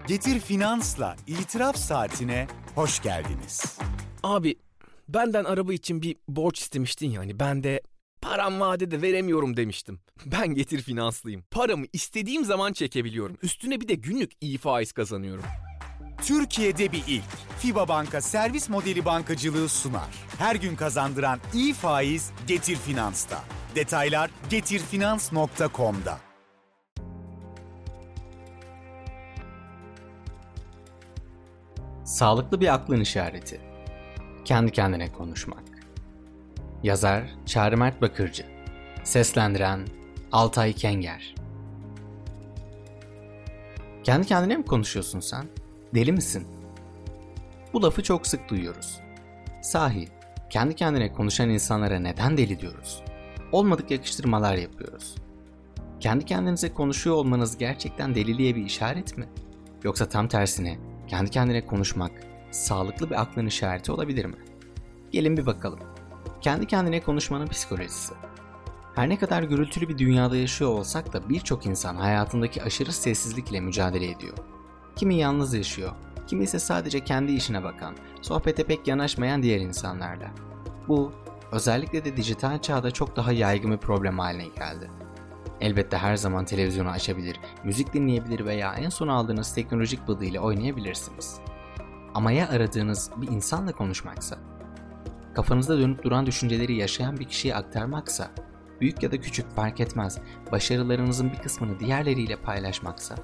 Getir Finans'la İtiraf Saatine hoş geldiniz. Abi benden araba için bir borç istemiştin ya hani ben de param vadede veremiyorum demiştim. Ben Getir Finanslıyım. Paramı istediğim zaman çekebiliyorum. Üstüne bir de günlük iyi faiz kazanıyorum. Türkiye'de bir ilk. FİBA Banka servis modeli bankacılığı sunar. Her gün kazandıran iyi faiz Getir Finans'ta. Detaylar getirfinans.com'da. Sağlıklı bir aklın işareti. Kendi kendine konuşmak. Yazar Çağrı Mert Bakırcı. Seslendiren Altay Kenger. Kendi kendine mi konuşuyorsun sen? Deli misin? Bu lafı çok sık duyuyoruz. Sahi, kendi kendine konuşan insanlara neden deli diyoruz? Olmadık yakıştırmalar yapıyoruz. Kendi kendinize konuşuyor olmanız gerçekten deliliğe bir işaret mi? Yoksa tam tersine kendi kendine konuşmak sağlıklı bir aklın işareti olabilir mi? Gelin bir bakalım. Kendi kendine konuşmanın psikolojisi. Her ne kadar gürültülü bir dünyada yaşıyor olsak da birçok insan hayatındaki aşırı sessizlikle mücadele ediyor. Kimi yalnız yaşıyor, kimi ise sadece kendi işine bakan, sohbete pek yanaşmayan diğer insanlarla. Bu, özellikle de dijital çağda çok daha yaygın bir problem haline geldi. Elbette her zaman televizyonu açabilir, müzik dinleyebilir veya en son aldığınız teknolojik bıdı ile oynayabilirsiniz. Ama ya aradığınız bir insanla konuşmaksa? Kafanızda dönüp duran düşünceleri yaşayan bir kişiye aktarmaksa? Büyük ya da küçük fark etmez, başarılarınızın bir kısmını diğerleriyle paylaşmaksa?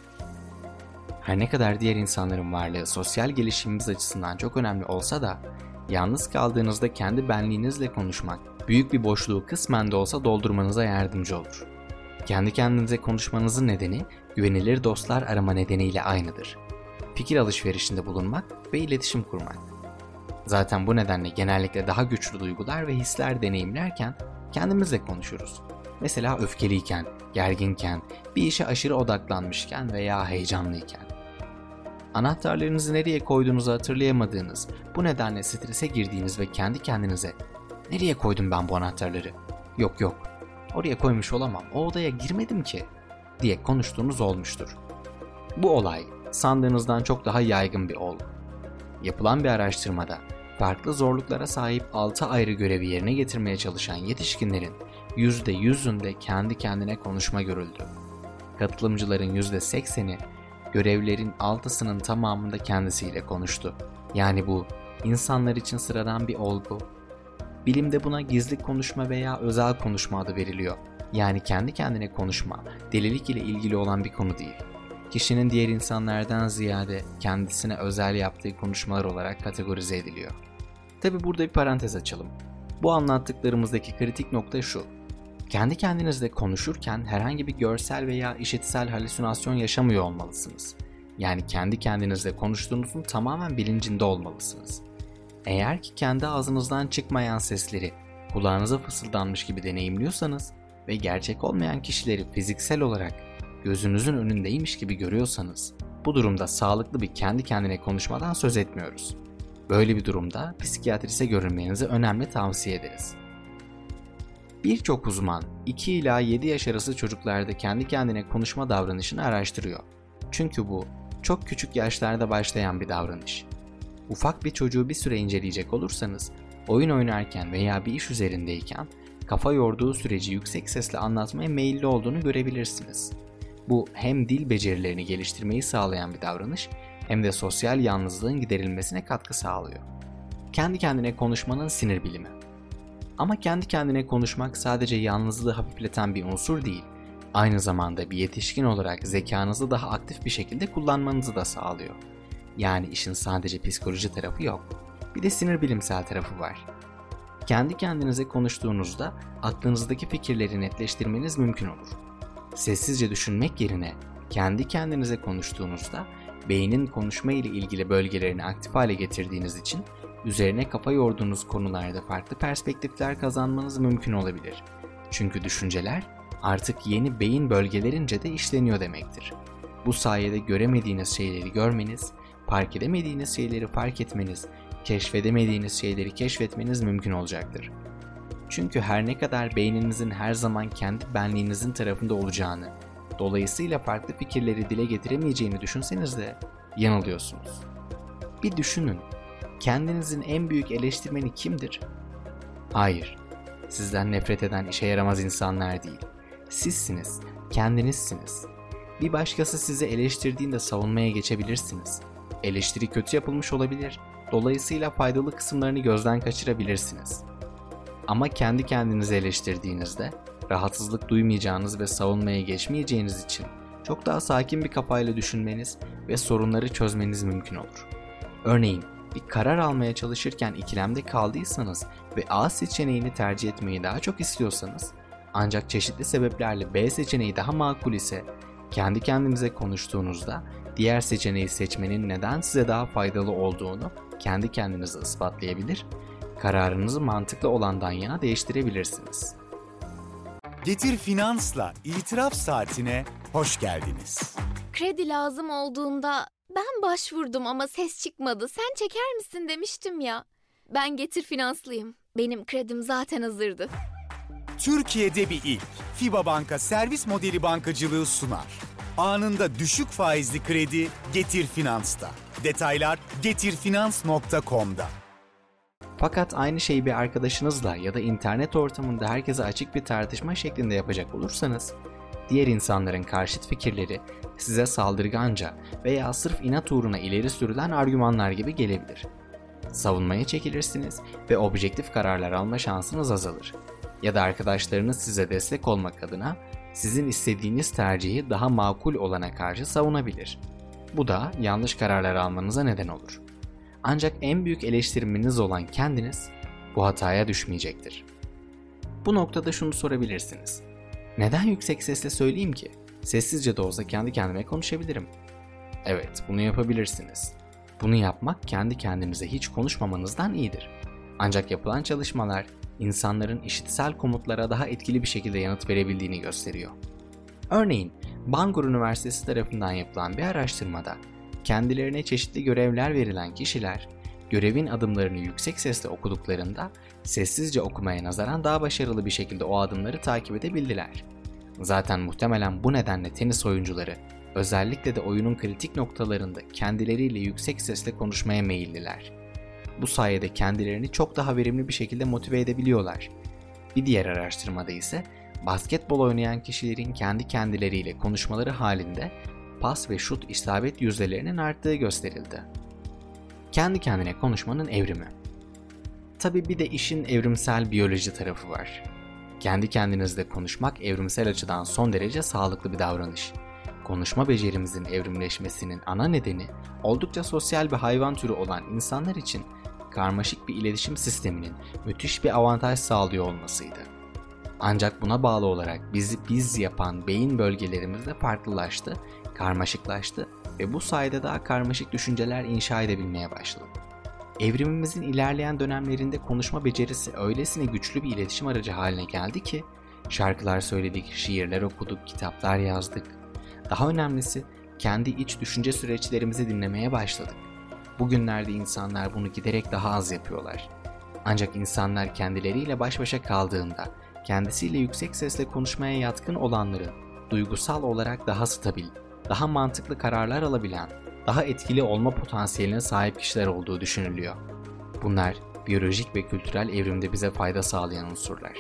Her ne kadar diğer insanların varlığı sosyal gelişimimiz açısından çok önemli olsa da, yalnız kaldığınızda kendi benliğinizle konuşmak, büyük bir boşluğu kısmen de olsa doldurmanıza yardımcı olur. Kendi kendinize konuşmanızın nedeni, güvenilir dostlar arama nedeniyle aynıdır. Fikir alışverişinde bulunmak ve iletişim kurmak. Zaten bu nedenle genellikle daha güçlü duygular ve hisler deneyimlerken kendimizle konuşuruz. Mesela öfkeliyken, gerginken, bir işe aşırı odaklanmışken veya heyecanlıyken. Anahtarlarınızı nereye koyduğunuzu hatırlayamadığınız, bu nedenle strese girdiğiniz ve kendi kendinize "Nereye koydum ben bu anahtarları? Yok, oraya koymuş olamam, o odaya girmedim ki" diye konuştuğunuz olmuştur. Bu olay sandığınızdan çok daha yaygın bir olgu. Yapılan bir araştırmada farklı zorluklara sahip 6 ayrı görevi yerine getirmeye çalışan yetişkinlerin %100'ünde kendi kendine konuşma görüldü. Katılımcıların %80'i görevlerin 6'sının tamamında kendisiyle konuştu. Yani bu insanlar için sıradan bir olgu. Bilimde buna gizli konuşma veya özel konuşma adı veriliyor. Yani kendi kendine konuşma, delilik ile ilgili olan bir konu değil. Kişinin diğer insanlardan ziyade kendisine özel yaptığı konuşmalar olarak kategorize ediliyor. Tabi burada bir parantez açalım. Bu anlattıklarımızdaki kritik nokta şu. Kendi kendinizle konuşurken herhangi bir görsel veya işitsel halüsinasyon yaşamıyor olmalısınız. Yani kendi kendinizle konuştuğunuzun tamamen bilincinde olmalısınız. Eğer ki kendi ağzınızdan çıkmayan sesleri kulağınıza fısıldanmış gibi deneyimliyorsanız ve gerçek olmayan kişileri fiziksel olarak gözünüzün önündeymiş gibi görüyorsanız, bu durumda sağlıklı bir kendi kendine konuşmadan söz etmiyoruz. Böyle bir durumda psikiyatrise görünmenizi önemli tavsiye ederiz. Birçok uzman 2 ila 7 yaş arası çocuklarda kendi kendine konuşma davranışını araştırıyor. Çünkü bu çok küçük yaşlarda başlayan bir davranış. Ufak bir çocuğu bir süre inceleyecek olursanız, oyun oynarken veya bir iş üzerindeyken kafa yorduğu süreci yüksek sesle anlatmaya meyilli olduğunu görebilirsiniz. Bu hem dil becerilerini geliştirmeyi sağlayan bir davranış hem de sosyal yalnızlığın giderilmesine katkı sağlıyor. Kendi kendine konuşmanın sinir bilimi. Ama kendi kendine konuşmak sadece yalnızlığı hafifleten bir unsur değil, aynı zamanda bir yetişkin olarak zekanızı daha aktif bir şekilde kullanmanızı da sağlıyor. Yani işin sadece psikoloji tarafı yok, bir de sinir bilimsel tarafı var. Kendi kendinize konuştuğunuzda aklınızdaki fikirleri netleştirmeniz mümkün olur. Sessizce düşünmek yerine kendi kendinize konuştuğunuzda beynin konuşma ile ilgili bölgelerini aktif hale getirdiğiniz için üzerine kafa yorduğunuz konularda farklı perspektifler kazanmanız mümkün olabilir. Çünkü düşünceler artık yeni beyin bölgelerince de işleniyor demektir. Bu sayede göremediğiniz şeyleri görmeniz, fark edemediğiniz şeyleri fark etmeniz, keşfedemediğiniz şeyleri keşfetmeniz mümkün olacaktır. Çünkü her ne kadar beyninizin her zaman kendi benliğinizin tarafında olacağını, Dolayısıyla farklı fikirleri dile getiremeyeceğini düşünseniz de yanılıyorsunuz. Bir düşünün, kendinizin en büyük eleştirmeni kimdir? Hayır, sizden nefret eden işe yaramaz insanlar değil. Sizsiniz, kendinizsiniz. Bir başkası sizi eleştirdiğinde savunmaya geçebilirsiniz. Eleştiri kötü yapılmış olabilir, dolayısıyla faydalı kısımlarını gözden kaçırabilirsiniz. Ama kendi kendinizi eleştirdiğinizde rahatsızlık duymayacağınız ve savunmaya geçmeyeceğiniz için çok daha sakin bir kafayla düşünmeniz ve sorunları çözmeniz mümkün olur. Örneğin bir karar almaya çalışırken ikilemde kaldıysanız ve A seçeneğini tercih etmeyi daha çok istiyorsanız, ancak çeşitli sebeplerle B seçeneği daha makul ise kendi kendinize konuştuğunuzda diğer seçeneği seçmenin neden size daha faydalı olduğunu kendi kendinize ispatlayabilir, kararınızı mantıklı olandan yana değiştirebilirsiniz. Getir Finans'la İtiraf Saatine hoş geldiniz. Kredi lazım olduğunda ben başvurdum ama ses çıkmadı. Sen çeker misin demiştim ya. Ben Getir Finanslıyım. Benim kredim zaten hazırdı. Türkiye'de bir ilk. FIBA Banka servis modeli bankacılığı sunar. Anında düşük faizli kredi Getir Finans'ta. Detaylar getirfinans.com'da. Fakat aynı şeyi bir arkadaşınızla ya da internet ortamında herkese açık bir tartışma şeklinde yapacak olursanız, diğer insanların karşıt fikirleri size saldırganca veya sırf inat uğruna ileri sürülen argümanlar gibi gelebilir. Savunmaya çekilirsiniz ve objektif kararlar alma şansınız azalır. Ya da arkadaşlarınız size destek olmak adına sizin istediğiniz tercihi daha makul olana karşı savunabilir. Bu da yanlış kararlar almanıza neden olur. Ancak en büyük eleştirmeniz olan kendiniz bu hataya düşmeyecektir. Bu noktada şunu sorabilirsiniz. Neden yüksek sesle söyleyeyim ki? Sessizce de olsa kendi kendime konuşabilirim. Evet, bunu yapabilirsiniz. Bunu yapmak kendi kendinize hiç konuşmamanızdan iyidir. Ancak yapılan çalışmalar insanların işitsel komutlara daha etkili bir şekilde yanıt verebildiğini gösteriyor. Örneğin, Bangor Üniversitesi tarafından yapılan bir araştırmada kendilerine çeşitli görevler verilen kişiler, görevin adımlarını yüksek sesle okuduklarında sessizce okumaya nazaran daha başarılı bir şekilde o adımları takip edebildiler. Zaten muhtemelen bu nedenle tenis oyuncuları, özellikle de oyunun kritik noktalarında kendileriyle yüksek sesle konuşmaya meyilliler. Bu sayede kendilerini çok daha verimli bir şekilde motive edebiliyorlar. Bir diğer araştırmada ise basketbol oynayan kişilerin kendi kendileriyle konuşmaları halinde pas ve şut isabet yüzdelerinin arttığı gösterildi. Kendi kendine konuşmanın evrimi. Tabii bir de işin evrimsel biyoloji tarafı var. Kendi kendinizle konuşmak evrimsel açıdan son derece sağlıklı bir davranış. Konuşma becerimizin evrimleşmesinin ana nedeni oldukça sosyal bir hayvan türü olan insanlar için karmaşık bir iletişim sisteminin müthiş bir avantaj sağlıyor olmasıydı. Ancak buna bağlı olarak bizi biz yapan beyin bölgelerimiz de farklılaştı, karmaşıklaştı ve bu sayede daha karmaşık düşünceler inşa edebilmeye başladık. Evrimimizin ilerleyen dönemlerinde konuşma becerisi öylesine güçlü bir iletişim aracı haline geldi ki şarkılar söyledik, şiirler okuduk, kitaplar yazdık. Daha önemlisi kendi iç düşünce süreçlerimizi dinlemeye başladık. Bugünlerde insanlar bunu giderek daha az yapıyorlar. Ancak insanlar kendileriyle baş başa kaldığında kendisiyle yüksek sesle konuşmaya yatkın olanların duygusal olarak daha stabil, daha mantıklı kararlar alabilen, daha etkili olma potansiyeline sahip kişiler olduğu düşünülüyor. Bunlar biyolojik ve kültürel evrimde bize fayda sağlayan unsurlar.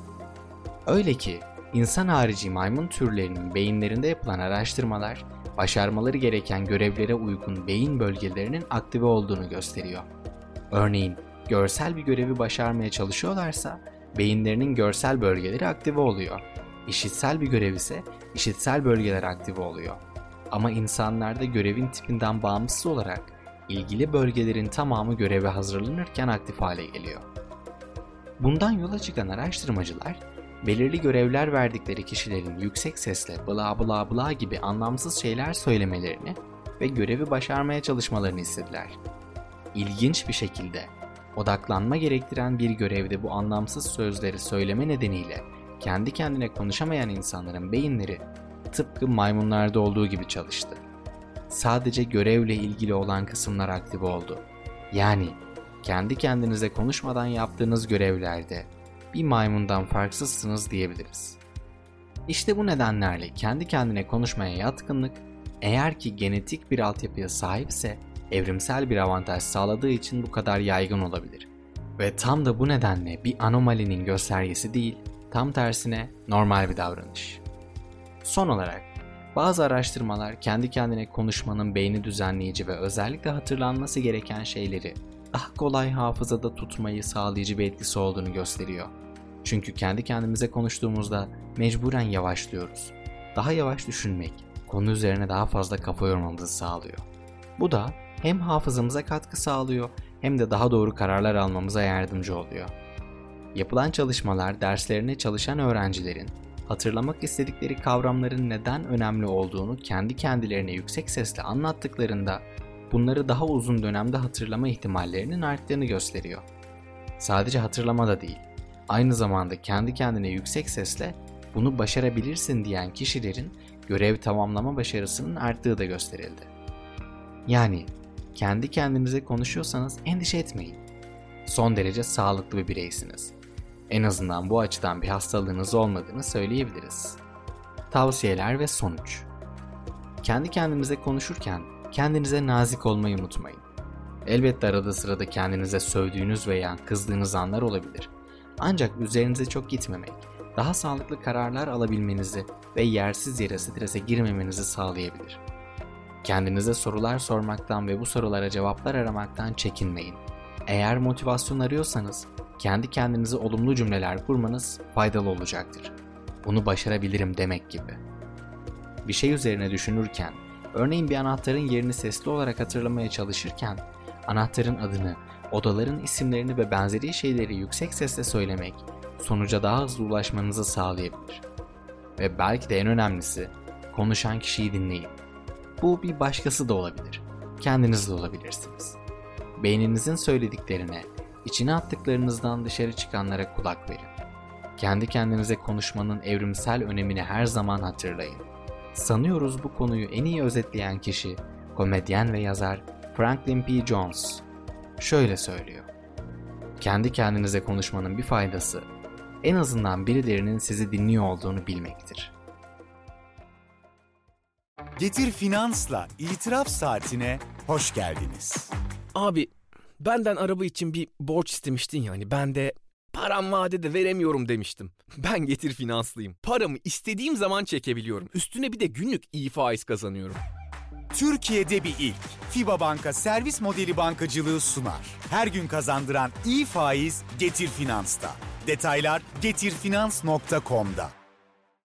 Öyle ki insan harici maymun türlerinin beyinlerinde yapılan araştırmalar, başarmaları gereken görevlere uygun beyin bölgelerinin aktive olduğunu gösteriyor. Örneğin görsel bir görevi başarmaya çalışıyorlarsa beyinlerinin görsel bölgeleri aktive oluyor. İşitsel bir görev ise işitsel bölgeler aktive oluyor. Ama insanlarda görevin tipinden bağımsız olarak ilgili bölgelerin tamamı göreve hazırlanırken aktif hale geliyor. Bundan yola çıkan araştırmacılar, belirli görevler verdikleri kişilerin yüksek sesle bla bla bla gibi anlamsız şeyler söylemelerini ve görevi başarmaya çalışmalarını istediler. İlginç bir şekilde odaklanma gerektiren bir görevde bu anlamsız sözleri söyleme nedeniyle kendi kendine konuşamayan insanların beyinleri tıpkı maymunlarda olduğu gibi çalıştı. Sadece görevle ilgili olan kısımlar aktive oldu. Yani kendi kendinize konuşmadan yaptığınız görevlerde bir maymundan farksızsınız diyebiliriz. İşte bu nedenlerle kendi kendine konuşmaya yatkınlık, eğer ki genetik bir altyapıya sahipse evrimsel bir avantaj sağladığı için bu kadar yaygın olabilir. Ve tam da bu nedenle bir anomalinin göstergesi değil, tam tersine normal bir davranış. Son olarak, bazı araştırmalar kendi kendine konuşmanın beyni düzenleyici ve özellikle hatırlanması gereken şeyleri daha kolay hafızada tutmayı sağlayıcı bir etkisi olduğunu gösteriyor. Çünkü kendi kendimize konuştuğumuzda mecburen yavaşlıyoruz. Daha yavaş düşünmek, konu üzerine daha fazla kafa yormamızı sağlıyor. Bu da hem hafızamıza katkı sağlıyor hem de daha doğru kararlar almamıza yardımcı oluyor. Yapılan çalışmalar derslerine çalışan öğrencilerin hatırlamak istedikleri kavramların neden önemli olduğunu kendi kendilerine yüksek sesle anlattıklarında bunları daha uzun dönemde hatırlama ihtimallerinin arttığını gösteriyor. Sadece hatırlama da değil, aynı zamanda kendi kendine yüksek sesle bunu başarabilirsin diyen kişilerin görev tamamlama başarısının arttığı da gösterildi. Yani kendi kendinize konuşuyorsanız endişe etmeyin. Son derece sağlıklı bir bireysiniz. En azından bu açıdan bir hastalığınız olmadığını söyleyebiliriz. Tavsiyeler ve sonuç. Kendi kendinize konuşurken kendinize nazik olmayı unutmayın. Elbette arada sırada kendinize sövdüğünüz veya kızdığınız anlar olabilir. Ancak üzerinize çok gitmemek, daha sağlıklı kararlar alabilmenizi ve yersiz yere strese girmemenizi sağlayabilir. Kendinize sorular sormaktan ve bu sorulara cevaplar aramaktan çekinmeyin. Eğer motivasyon arıyorsanız, kendi kendinize olumlu cümleler kurmanız faydalı olacaktır. Bunu başarabilirim demek gibi. Bir şey üzerine düşünürken, örneğin bir anahtarın yerini sesli olarak hatırlamaya çalışırken, anahtarın adını, odaların isimlerini ve benzeri şeyleri yüksek sesle söylemek, sonuca daha hızlı ulaşmanızı sağlayabilir. Ve belki de en önemlisi, konuşan kişiyi dinleyin. Bu bir başkası da olabilir, kendiniz de olabilirsiniz. Beyninizin söylediklerine, içine attıklarınızdan dışarı çıkanlara kulak verin. Kendi kendinize konuşmanın evrimsel önemini her zaman hatırlayın. Sanıyoruz bu konuyu en iyi özetleyen kişi, komedyen ve yazar Franklin P. Jones. Şöyle söylüyor: kendi kendinize konuşmanın bir faydası, en azından birilerinin sizi dinliyor olduğunu bilmektir. Getir Finans'la İtiraf Saatine hoş geldiniz. Abi benden araba için bir borç istemiştin yani ben de param vadede veremiyorum demiştim. Ben Getir Finanslıyım. Paramı istediğim zaman çekebiliyorum. Üstüne bir de günlük iyi faiz kazanıyorum. Türkiye'de bir ilk. FIBA Banka servis modeli bankacılığı sunar. Her gün kazandıran iyi faiz Getir Finans'ta. Detaylar getirfinans.com'da.